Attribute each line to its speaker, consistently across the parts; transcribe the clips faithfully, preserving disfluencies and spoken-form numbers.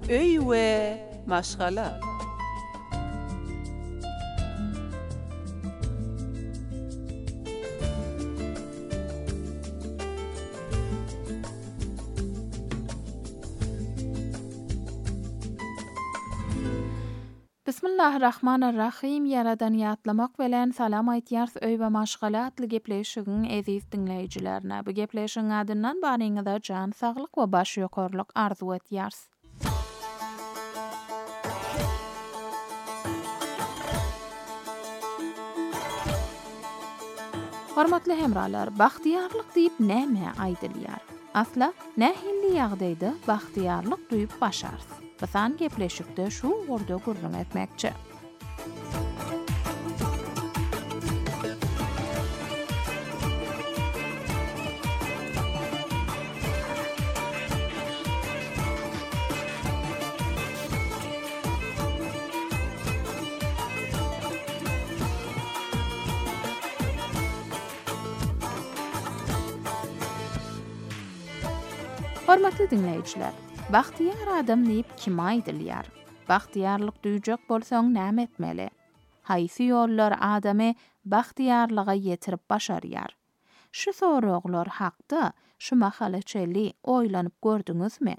Speaker 1: öy we maşgala.
Speaker 2: Bismillahirrahmanirrahim. Yaradan ýatlamak bilen salam aýtýar öý we maşgala atly gepleşigiň eziz dinleýijilerine. Bu gepleşigiň adyndan baryňyza jan saglyk we baş ýokarlyk arzu etýärs. Hormatly hemralar, bagtyarlyk diýip näme aýdylýar? Asla nähilli ýagdaýda bagtyarlyk duýup başarys. Basan gepleşikde şu orada gurrun etmekçi. Hormatly dinleýijiler, bagtyar adam diýip kim aýdylýar? Bagtyarlyk duýjak bolsaň näme etmeli? Haýsy ýollar adamy bagtyarlyga ýetirip başarýar? Şu soraglar hakda şu mahalaçeli oýlanyp gördüňizmi?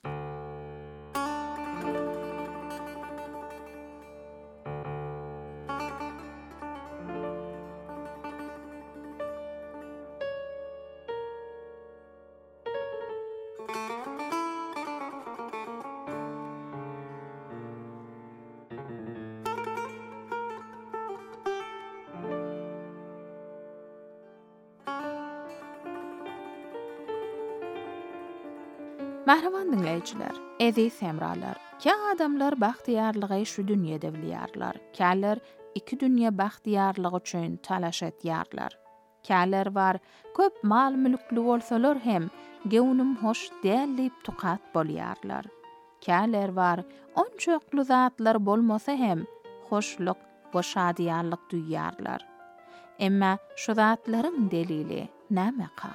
Speaker 2: Mahraman dinleýijiler, eziz hemralar, kä adamlar bagtyarlygy şu dünýede bilýärler, käler iki dünýä bagtyarlygy üçin talaş etýärler. Käler bar, köp mal mülkli bolsalar hem gewünüm hoş däl diýip tukat bolýarlar. Käler bar, onçokly zatlar bolmasa hem hoşluk we şadýarlyk duýýarlar. Emma şu zatlaryň delili näme-ka?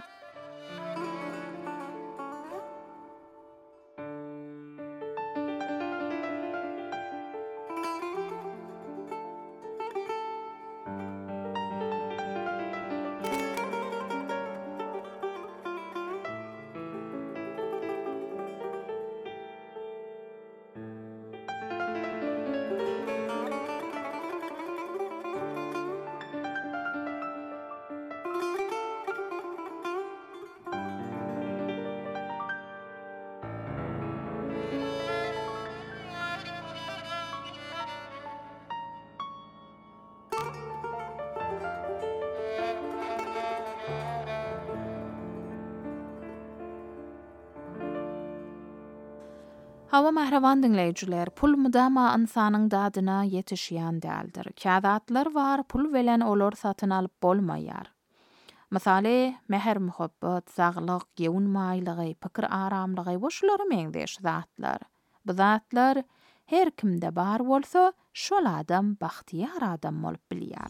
Speaker 2: Hawa mahrawan dinleýijiler, pul mudama insanyň dadyna ýetişýän däldir. Käzatlar bar, pul bilen olar satyn alyp bolmaýar. Misaly, mehr muhabbat, saglyk, gewün maýlygy, pikir aramlygy we şulary meňdeş zatlar. Bu zatlar her kimde bar bolsa, şol adam bagtyar adam bolup bilýär.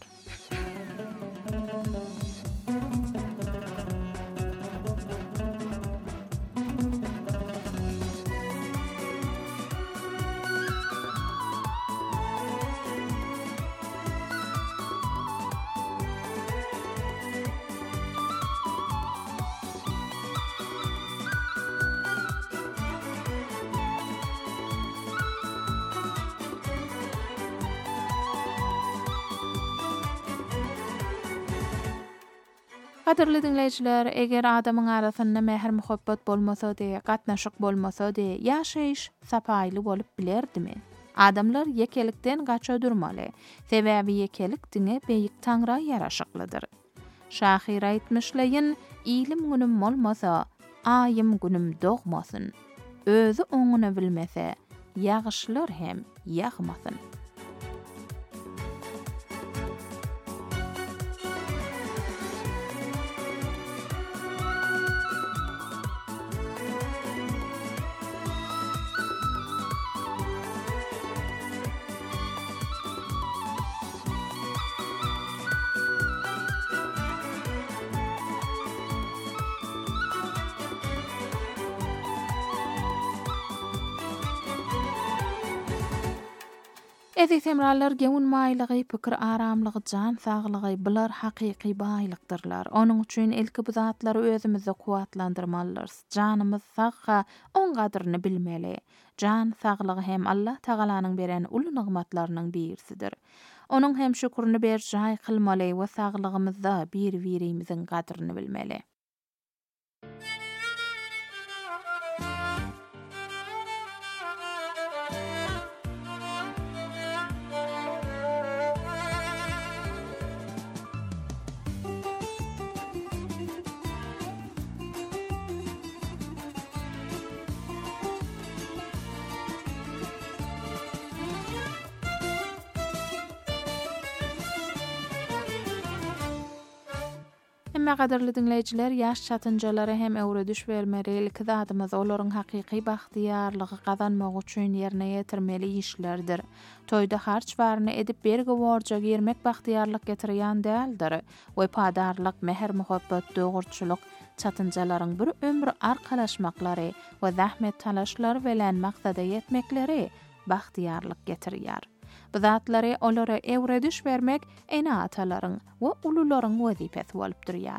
Speaker 2: Kadirli dinleyijiler, eger adamyň arasynda mehr muhabbat bolmasady, gatnaşyk bolmasady, ýaşaýyş sapaýly bolup bilerdimi? Adamlar yekelikden gaça durmaly. Sebäbi yekelik diňe beýik taňra ýaraşyklydyr. Şahyr aýtmyşlaýyn, ilim günüm bolmasa, aýym günüm dogmasyn. Özü oňuny bilmese, ýagyşlar hem ýagmasyn. Ezi temrallar gewun maýlygy, pikir aramlygy, jan saglygy bular hakyky baýlykdyrlar. Onuň üçin ilki bu zatlary özümizde kuwatlandyrmalylar. Janymyz sagha on gadryny bilmeli. Jan saglygy hem Allah Tagalanyň beren uly nygmatlarynyň birisidir. Onuň hem şükürni berjay kılmaly we saglygymyzda bir-birimiziň gadryny bilmeli. Emma gaderli dinleyijiler, ýaş çatynjalary hem öwre düş bermeli, ilki zadymyz olaryň hakyky bagtyýarlygy gazanmak üçin ýerine ýetirmeli işlerdir. Toýda harç baryny edip berge borja girmek bagtyýarlyk getirýän däldir. We padarlyk, mehr, muhabbat, dogurçuluk çatynjalaryň bir ömür arkalaşmaklary we zahmet talaşlar bilen maksada ýetmekleri bagtyýarlyk getirýär. Bu zatlary olara öwre düş bermek ene atalaryň we ulularyň wezipesi bolup durýar.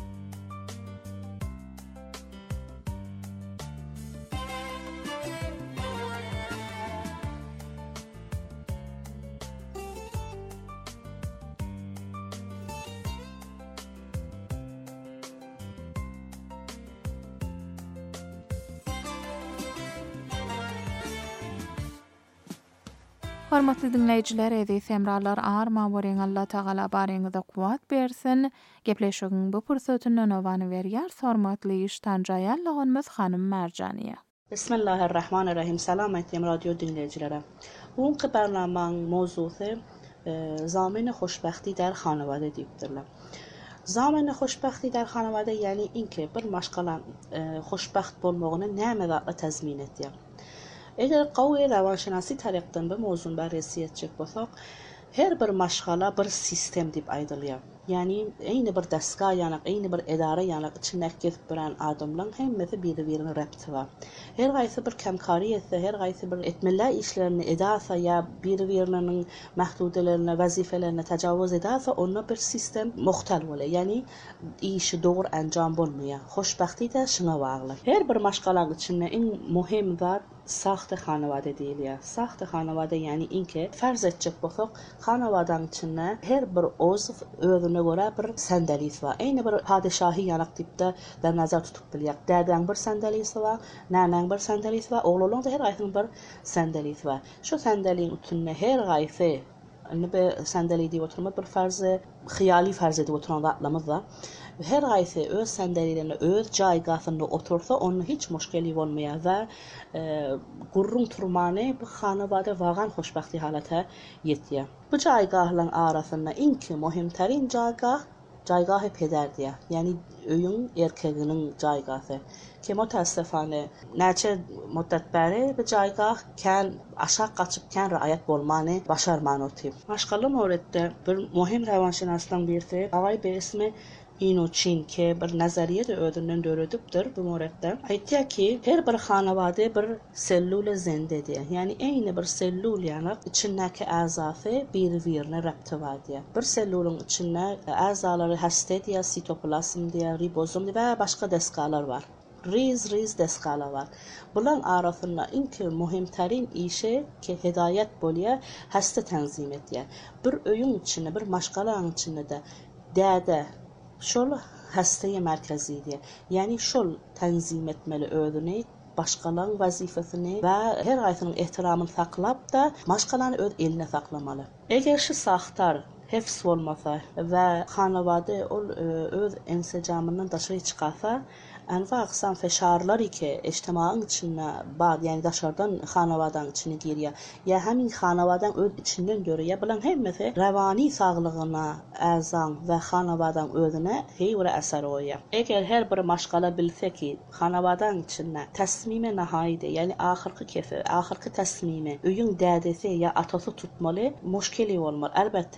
Speaker 2: Hormatly dinleyijiler, ezi semralar arma boreň Allah Tagala bareňizde kuwat bersin. Gepleşigiň bu pursatyny nowany berýär. Hormatly iştanjaýallygymyz Hanym Merjaniýa.
Speaker 3: Bismillahirrahmanirrahim. Salam etdim radyo dinleyicilere. Bugünkü bernameň mowzusy zamin hoşbahti der hanawada diýipdirler. Zamin hoşbahti der hanawada ýani inki bir maşgalan hoşbaht bolmagyny näme wagtda tezmin etýär. Eger qawy rawanşinasy tarykdan bu mowzuny baresi etjek bolsak, her bir maşgala bir sistem diýip aýdylýar. Yani eýni bir destgah ýaly, eýni bir edara ýaly içinde gezip bilen adamlaryň hemmesi bir-birine repti bar. Her gaýsy bir kemkary etse, her gaýsy bir etmeli işlerini edasa ýa bir-biriniň mahdudelerini, wazifelerini tajawuz edasa, onda bir sistem muhtal bolar. Yani işi dogry anjam bolmaýar. Hoşbahty da şuna bagly. Her bir maşgalaň içinde en muhim zat saxta hanawada diýilýär. Saxta hanawada ýani inki farz etjek bolsak, hanawadaň içinde her bir ozw özüne göre bir sendelis var. Eýni bir padişahy ýanak diýipde de nazar tutup bilýär. Dädäň bir sendelis var, nämäň bir sendelis var, oğlunyň da her gaýsynyň bir sendelis var. Şu sendeliň üstünde her gaýsy indi bir sendeli diýip oturma bir farzı, hyýaly farz edip oturan zatlarymız var. Her gaýsy öz sendelilerine, öz jaýgasyna otursa, onun hiç müşkeli bolmaýar we gurrun turmany bu hanawada wagan hoşbahty halata ýetýär. Bu jaýgahlaryň arasynda inki muhimtärin jaýgah jaýgahy pederdiýär. Yani öýüň erkeginiň jaýgasy. Ki mutassaffane näçe muddat bäri bu jaýgah kän aşak gaçyp kän raýat bolmany başarmany otýar. Maşgala moretde bir muhim rawanşinasyň birisi agay bir ismi Inoçin ki bir nazariye de ödünden döredipdir bu moretde. Aýtýar ki her bir hanawada bir sellule zendedir. Yani eýni bir sellul ýaly içindäki azasy bir-birine repti bar diýär. Bir sellulyň içinde azalary hastediýa, sitoplazm diýär, ribozom we başga deskalar var. Riz riz deskalar var. Bulan arasynda inki muhimtärin işe ki hidayet bolýar, hasta tenzim etýär. Bir öýün içinde, bir maşgalaň içinde de däde şol hastaýa merkezidir. Yani şol tenzim etmeli özüni, başgalarının vazifesini ve her gaýsynyň ehtiramyny saklap da başgalarını öz eline saklamaly. Eger şu sahtar hefs bolmasa ve hanawada ol öz ensejamynyň daşary çykasa, anwa aqsam feşarlar iki ijtimaň içinde bar, yani daşardan hanawadaň içine girýär. Ya hemin hanawadaň öz içinden görýär. Bilen hemmesi rawani saglygyna, azan we hanawadaň özüne heýwre äser oýar. Eger her bir maşgala bilse ki hanawadaň içinde tasmime nahaýdy, yani ahyrky kefe, ahyrky tasmimi öýüň dädesi ya atasy tutmaly, müşkeli bolmar. Elbetde bir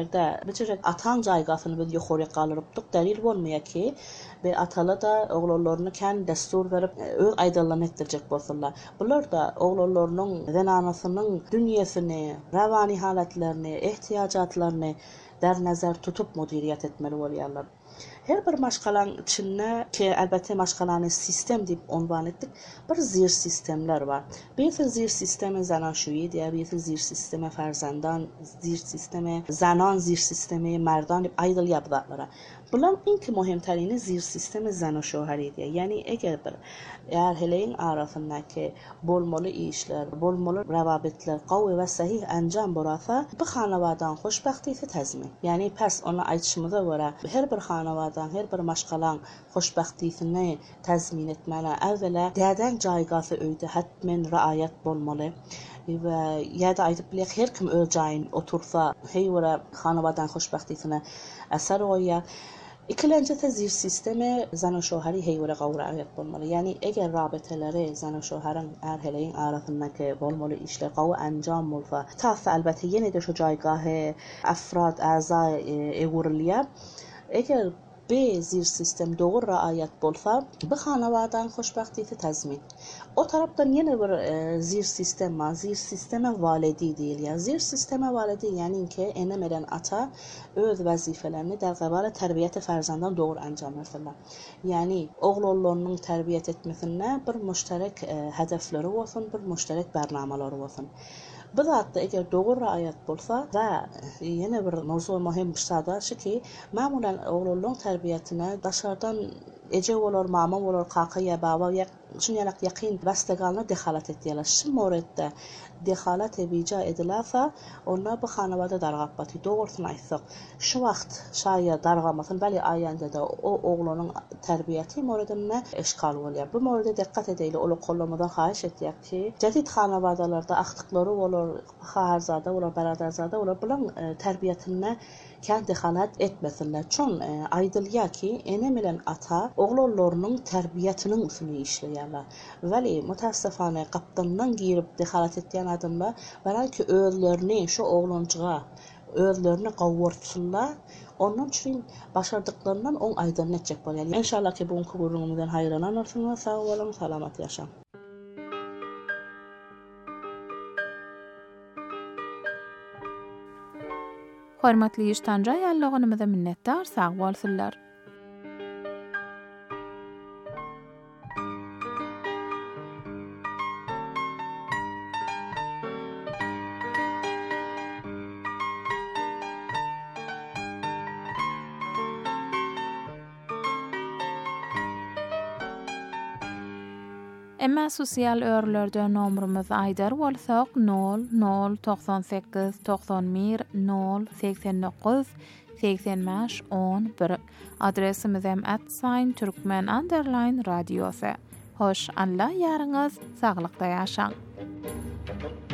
Speaker 3: yerdə bir atan caygafını biz yuxarı qaldırıbdıq. Dəlil olmaya ki, bir atalı da oğullarını kənd dəstur verib öz aydınlığını etdirəcək bolsunlar. Bunlar da oğullarının zənanəsinin dünyasını, rəvani halətlərini, ehtiyacatlarını در نظر tutup müdiriyyət etməli olurlar. Her bir maşqalanın içində ki, əlbəttə maşqalanı sistem deyib unvan etdik, bir zir sistemlər var. Bir zir sistemi zanaşuyi deyə, bir zir sistemi fərzəndan, zir sistemi zanan, zir sistemi mərdan deyib aydıl yapılarlara. Bunlar ilk mühimtərini zir sistemi zanaşuhari deyə. Yəni, əgər bir ərhələyin arasındakı bolmalı işlər, bolmalı rəvabitlər qavvi və səhih əncam burasa, bu xanavadan xoşbəxtliklə təzmin. Yəni, pəs ona aytışımıza görə hər bir xanavadan, hər bir maşqalan xoşbəxtlikini təzmin etməli. Əvvələ, dədən caygası öydə hətmən rəayət bolmalı. Və ya da aytıb bilək, hər kim öz cayın otursa, heyvərə xanavadan xoşbəxtlikini əsər oya. İkincisi zir sistemi zən və şohəri heyvərə qav rəayət olmalı. Yəni, əgər rabitələri zən və şohərin ərhələyin arasındakı olmalı işlər qav əncam olsa, tası əlbəttə yenə də şu caygahı əfrad, əza eğurliyə. Əgər B zir sistem doğru rəayət olsa, bu xanavadan xoşbəxtliklə təzmin. O tarafdan yine bir e, zir sistem var. Zir sisteme validi değil ya. Zir sisteme validi yani ki enemeden ata öz vəzifələrini dərqəbarə tərbiyyəti fərzəndən doğru əncam etsinlər. Yəni oğullarının tərbiyyət etməsində bir müştərək e, hədəfləri olsun, bir müştərək bərnamələri olsun. Bu da əgər doğru rəayət olsa və yenə bir mövzu mühim bir sadaşı ki, məmulən oğulların tərbiyyətinə dışarıdan ece olur, mama olur, qaqıya, baba, çünkü yakın bəstəqalına dexalat etdiyorlar. Şu moreddə dexalat evica edilərsə, onlar bu xanavada darğabatı doğrusunu aytsaq. Şu vaxt şayət darğamasın, bəli ayəndə də o oğlunun tərbiyyəti moredində eşqal oluyor. Bu moredə diqqət edəyilə, onu qollamadan xahiş etdik ki, cədid xanavadalarda axtıqları olur, xaharzadə olur, bəradərzadə olur, bunun e, tərbiyyətində kənd dexalat etməsinlər. Çün e, aydılya ki, enemilən ata oğullarının tərbiyyətinin usulü işləyərlər. Vəli mütəəssəfanə qapdandan girib dexalat etdiyen adamlar vələ ki, özlərini şu oğluncuğa, özlərini qavurtsunlar. Onun üçün başardıqlarından on aydın etcək var. Yəni, inşallah ki, bugünkü bölümümüzdən hayranlanırsınız. Sağ olun, salamat yaşam.
Speaker 2: Hörmətli iştancı yallığınımıza minnettar, sağ olsunlar. Emma sosial örlerde nomrumuz aydar bolsaq nol nol doksan sekiz doksan bir nol seksen dokuz seksen beş on bir. Adresimiz hem at sign Türkmen underline radyosu. Hoş Allah yarınız sağlıkta yaşang.